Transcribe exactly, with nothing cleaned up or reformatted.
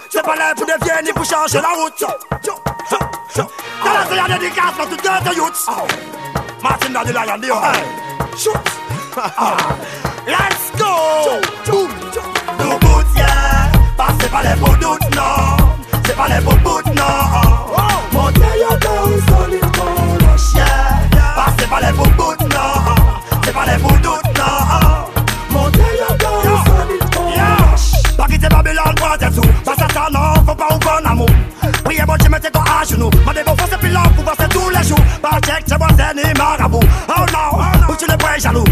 C'est pas là pour dévier ni pour changer la route. Dans la série de dédicace dans toute de youths. Martin dans the Lion, Dio. Shoot. Let's go. Boom. Nous bout, yeah. Passez pas les beaux doutes, non. C'est pas les beaux bouts, non. Montez yo down, solid coloche, yeah. Passez pas les beaux bouts, non. C'est pas les beaux doutes, non. Montez yo down, solid coloche. Pas quitter Babylone, quoi t'es sous. Pas ça, non, faut pas un bon amour. Priez bon Dieu, mettez toi à genoux. Mandez bon force et puis l'homme pour passer tous les jours. Pas check, c'est bon, c'est ni marabout. Oh non, où tu le prends jaloux.